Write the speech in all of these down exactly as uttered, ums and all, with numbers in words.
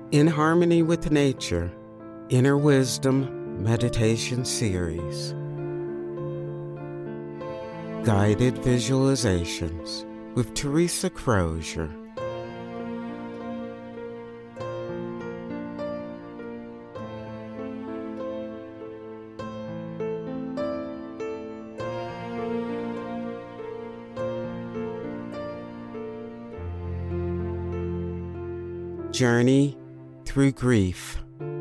In Harmony with Nature, Inner Wisdom Meditation Series. Guided Visualizations with Teresa Crozier. Journey through grief.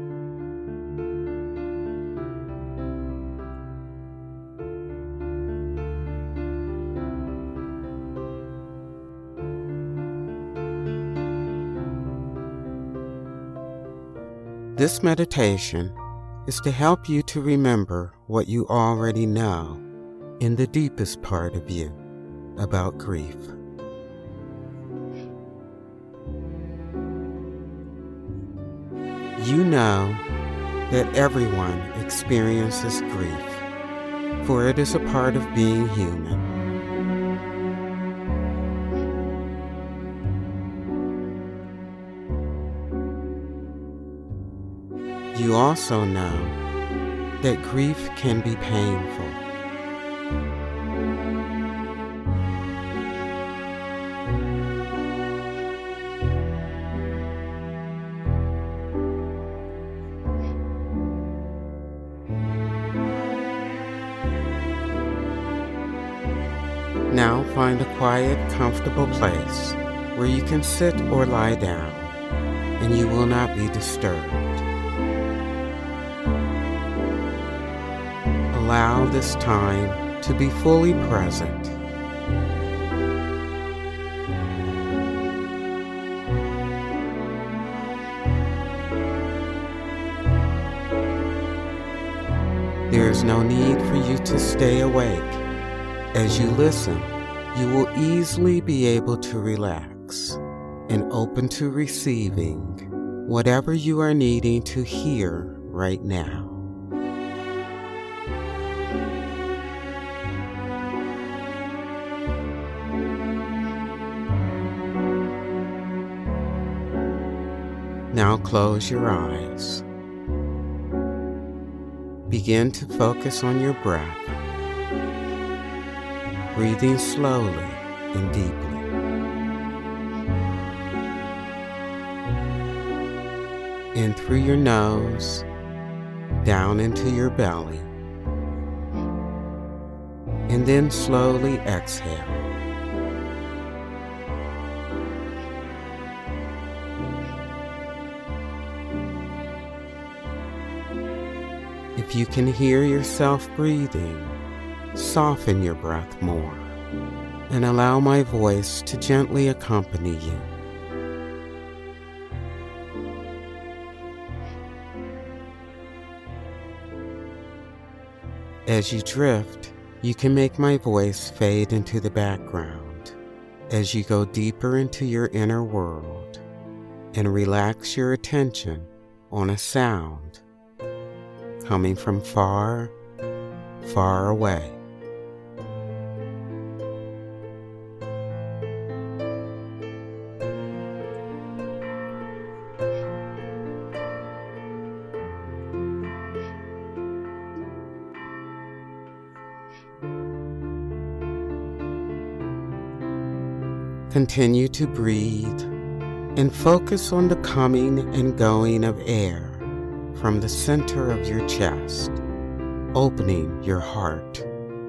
This meditation is to help you to remember what you already know in the deepest part of you about grief. You know that everyone experiences grief, for it is a part of being human. You also know that grief can be painful. Now find a quiet, comfortable place where you can sit or lie down, and you will not be disturbed. Allow this time to be fully present. There is no need for you to stay awake. As you listen, you will easily be able to relax and open to receiving whatever you are needing to hear right now. Now close your eyes. Begin to focus on your breath, breathing slowly and deeply. In through your nose, down into your belly, and then slowly exhale. If you can hear yourself breathing, soften your breath more and allow my voice to gently accompany you. As you drift, you can make my voice fade into the background as you go deeper into your inner world and relax your attention on a sound coming from far, far away. Continue to breathe and focus on the coming and going of air from the center of your chest, opening your heart.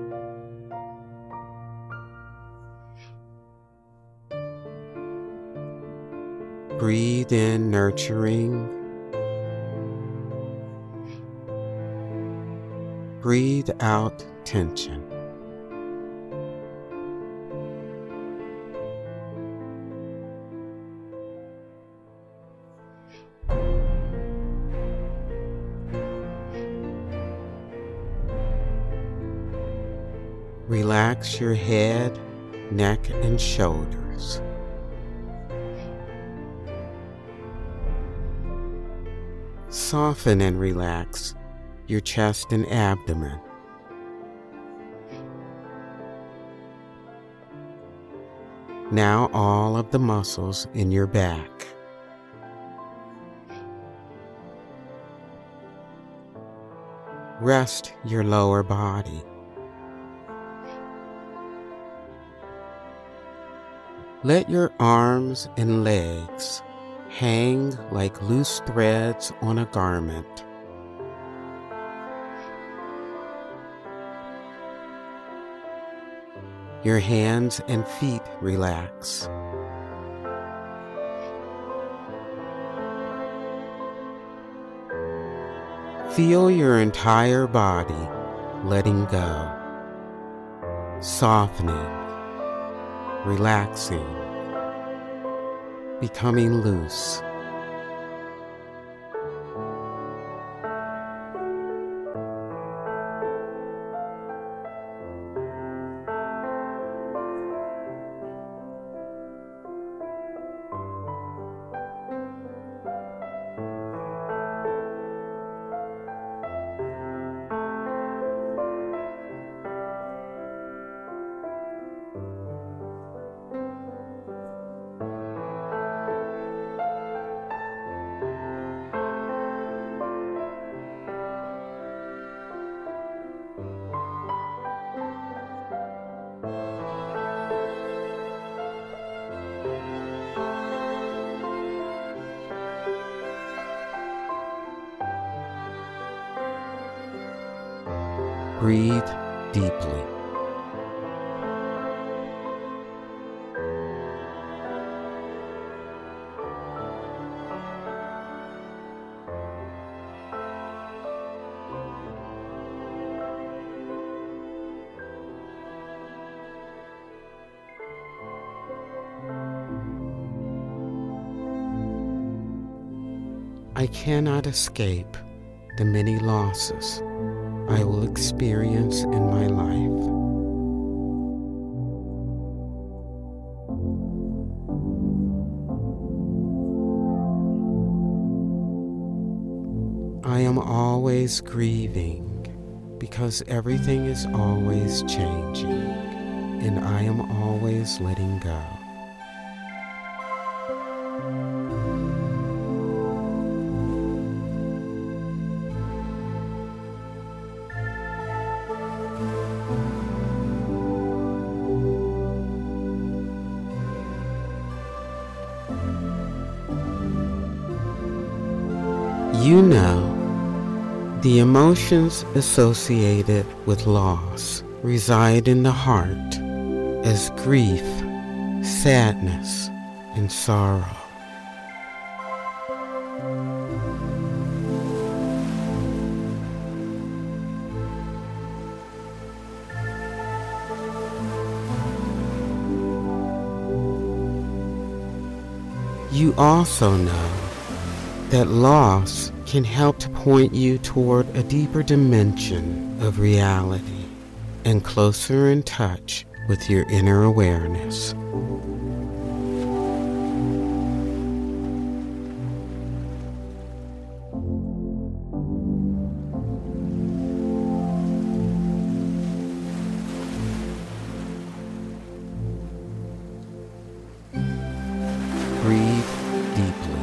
Breathe in nurturing. Breathe out tension. Relax your head, neck, and shoulders. Soften and relax your chest and abdomen. Now all of the muscles in your back. rest your lower body. Let your arms and legs hang like loose threads on a garment. Your hands and feet relax. Feel your entire body letting go, softening, relaxing, becoming loose. Breathe deeply. I cannot escape the many losses I will experience in my life. I am always grieving because everything is always changing, and I am always letting go. You know, the emotions associated with loss reside in the heart as grief, sadness, and sorrow. You also know that loss can help to point you toward a deeper dimension of reality and closer in touch with your inner awareness. Breathe deeply.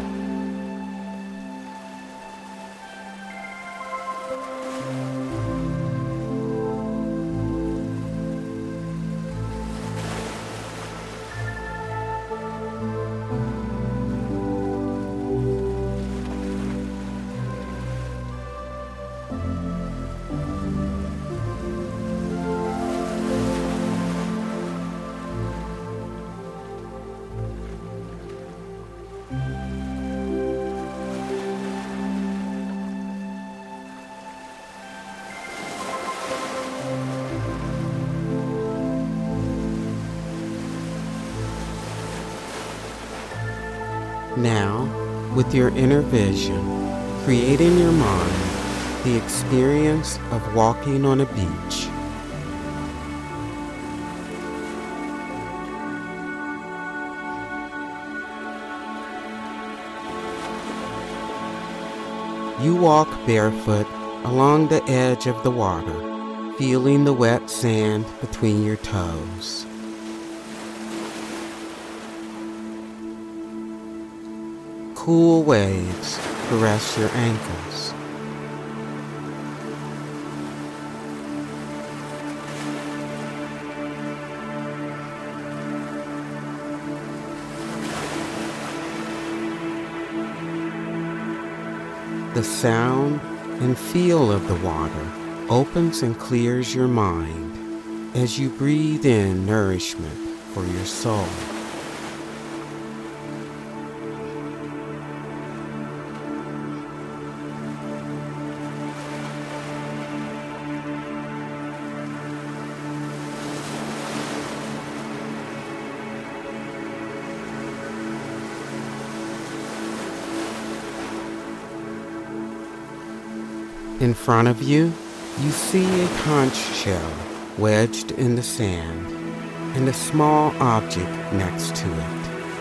Now, with your inner vision, create in your mind the experience of walking on a beach. You walk barefoot along the edge of the water, feeling the wet sand between your toes. Cool waves caress your ankles. The sound and feel of the water opens and clears your mind as you breathe in nourishment for your soul. In front of you, you see a conch shell wedged in the sand and a small object next to it.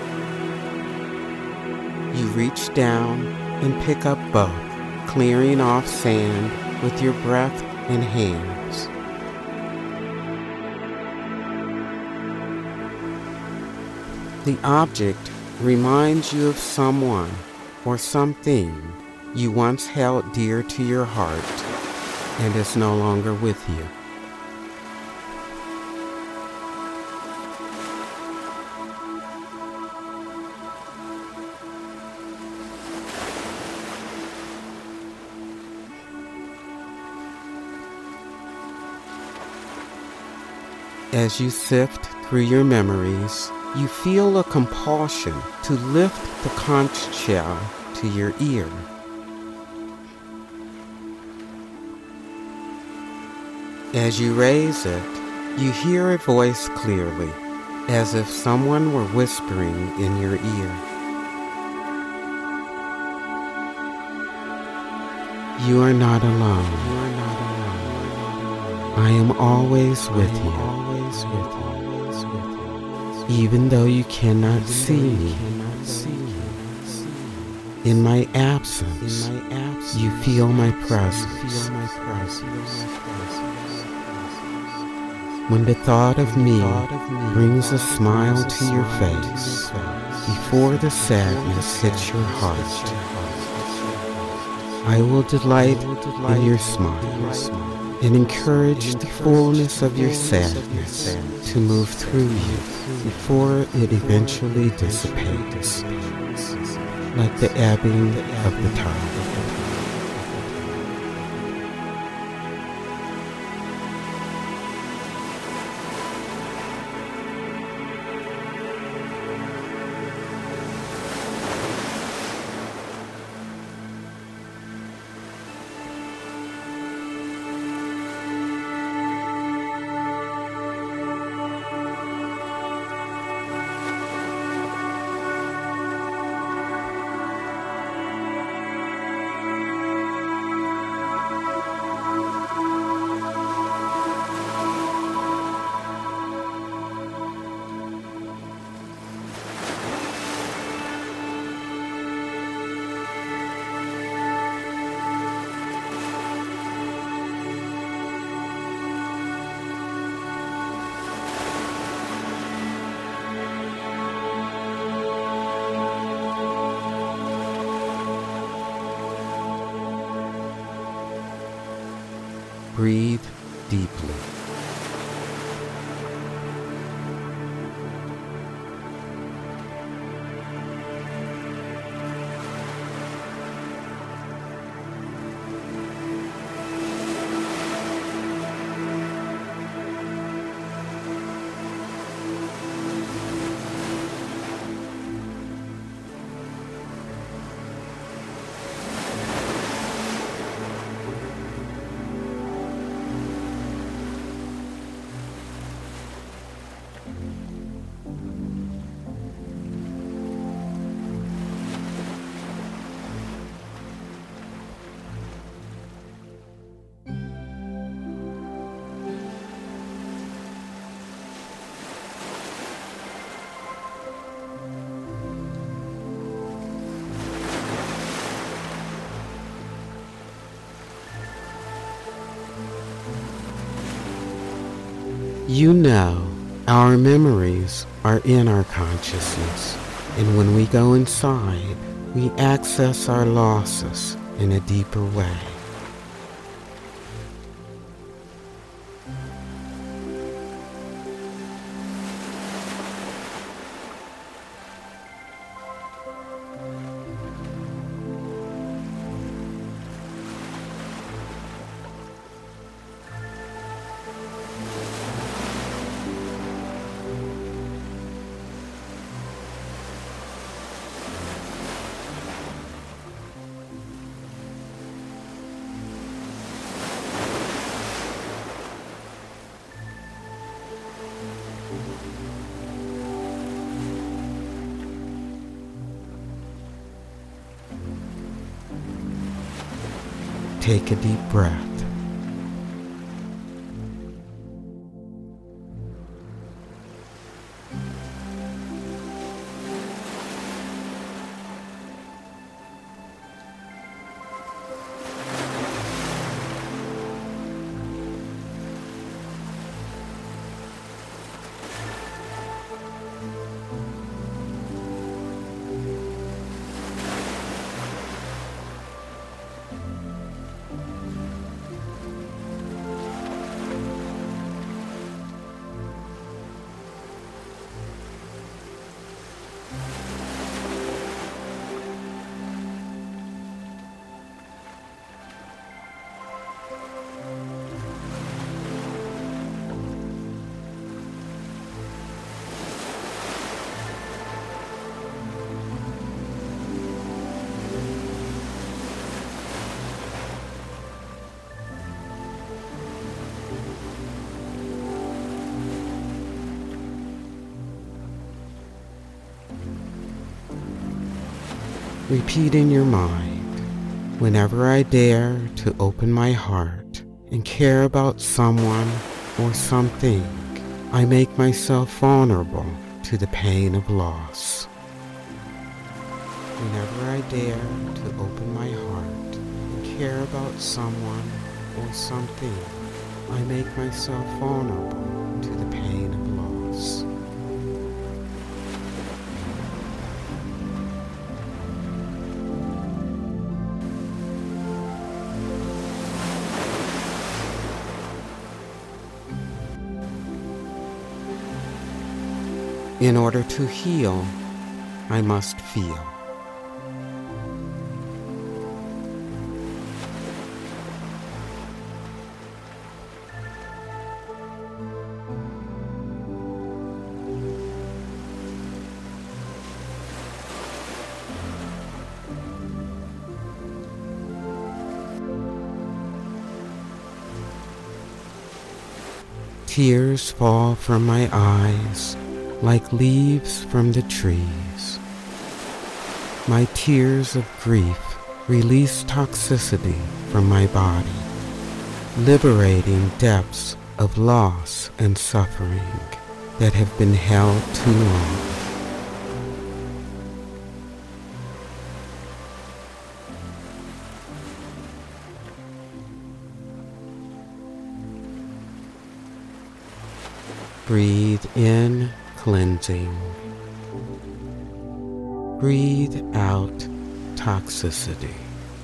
You reach down and pick up both, clearing off sand with your breath and hands. The object reminds you of someone or something you once held dear to your heart and is no longer with you. As you sift through your memories, you feel a compulsion to lift the conch shell to your ear. As you raise it, you hear a voice clearly, as if someone were whispering in your ear. You are not alone. You are not alone. I am always with you. Always with you. Even though you cannot see me. In my absence, you feel my presence. When the thought of me brings a smile to your face, before the sadness hits your heart, I will delight in your smiles and encourage the fullness of your sadness to move through you before it eventually dissipates, like the ebbing of the tide. Breathe deeply. You know, our memories are in our consciousness, and when we go inside, we access our losses in a deeper way. Take a deep breath. Repeat in your mind, whenever I dare to open my heart and care about someone or something, I make myself vulnerable to the pain of loss. Whenever I dare to open my heart and care about someone or something, I make myself vulnerable to the pain of loss. In order to heal, I must feel. Tears fall from my eyes like leaves from the trees. My tears of grief release toxicity from my body, liberating depths of loss and suffering that have been held too long. Breathe in, cleansing. Breathe out, toxicity.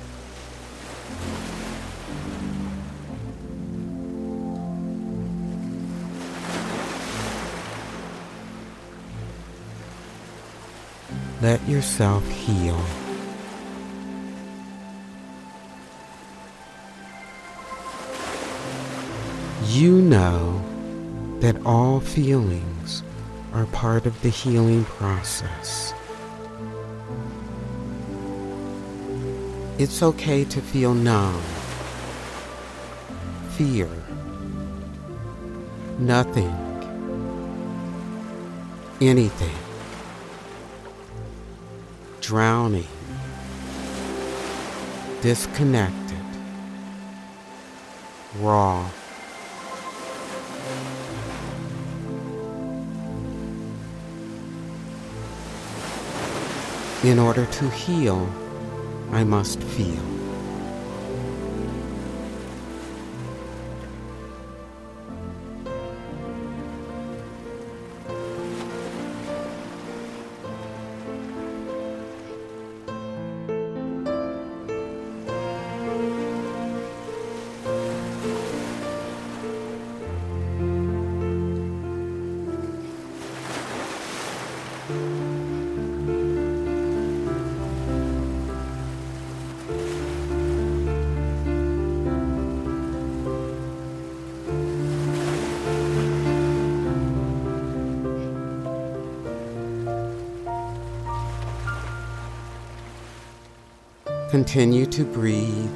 Let yourself heal. You know that all feelings are part of the healing process. It's okay to feel numb, fear, nothing, anything, drowning, disconnected, raw. In order to heal, I must feel. Continue to breathe.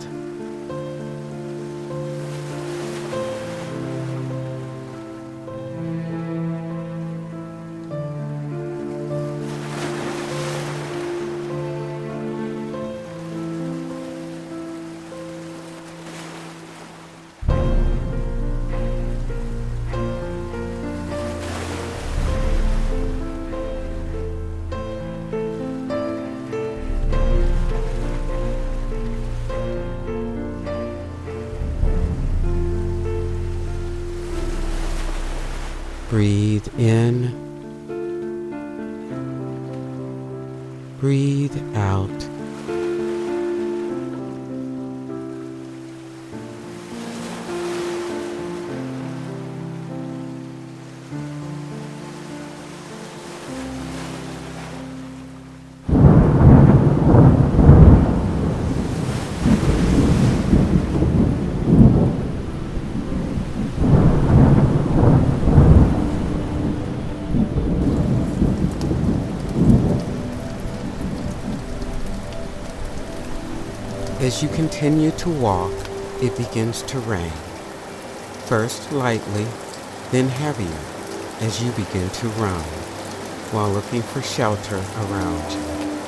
Breathe in. Breathe out. As you continue to walk, it begins to rain. First lightly, then heavier as you begin to run while looking for shelter around you.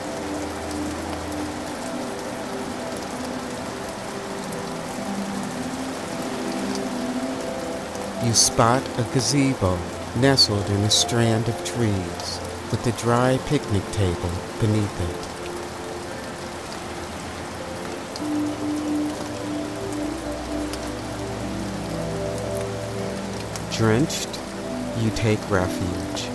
You spot a gazebo nestled in a strand of trees with a dry picnic table beneath it. Drenched, you take refuge.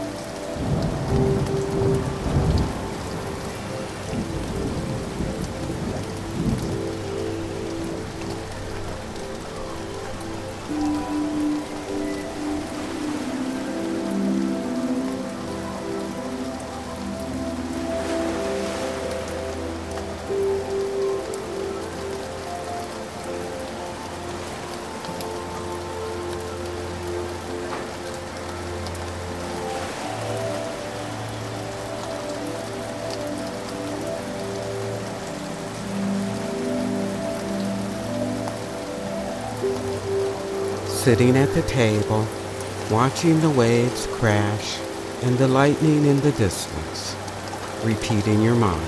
Sitting at the table, watching the waves crash and the lightning in the distance, repeat in your mind.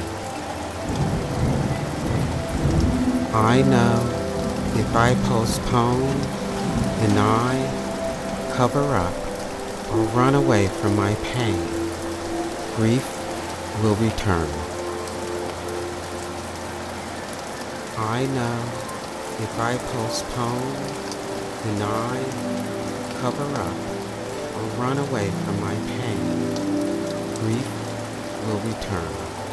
I know if I postpone, deny, cover up, or run away from my pain, grief will return. I know if I postpone, deny, cover up, or run away from my pain, grief will return.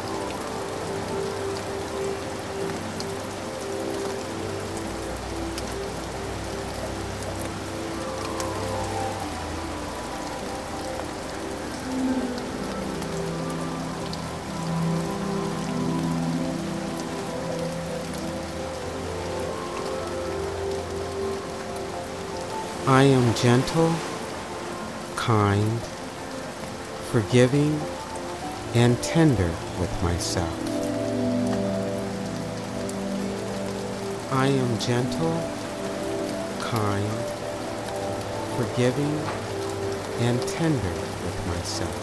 I am gentle, kind, forgiving, and tender with myself. I am gentle, kind, forgiving, and tender with myself.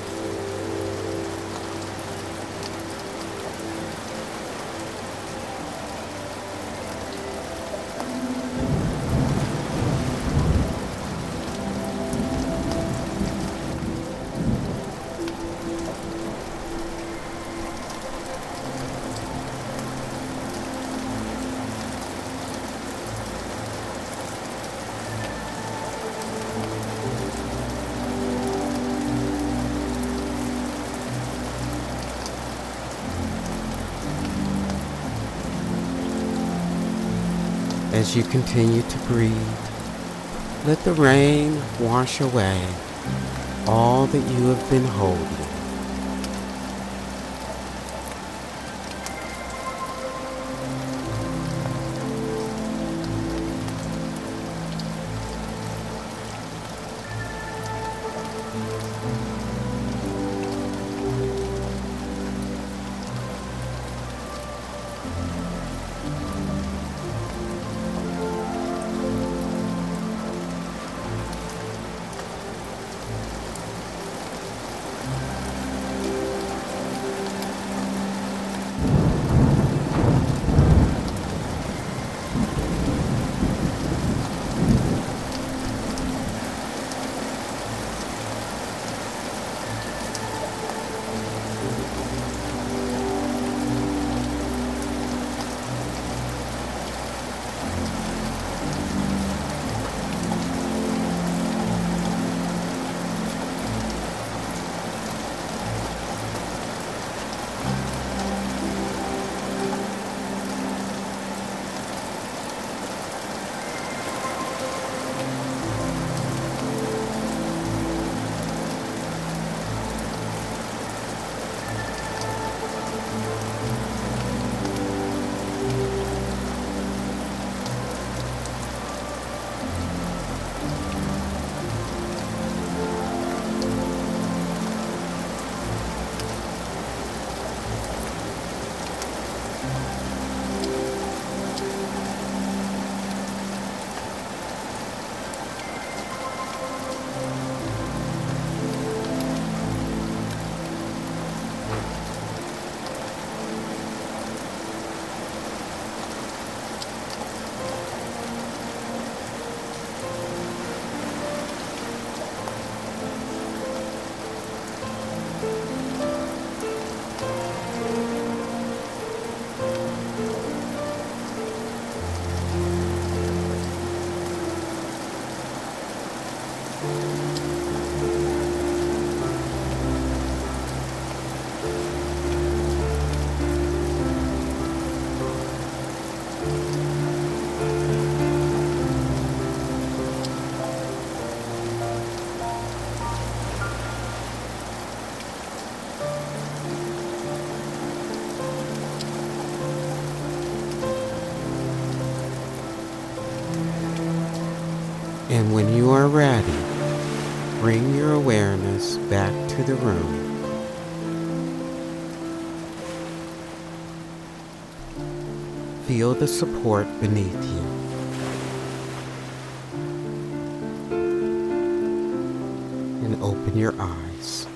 As you continue to breathe, let the rain wash away all that you have been holding. And when you are ready, bring your awareness back to the room. Feel the support beneath you. And open your eyes.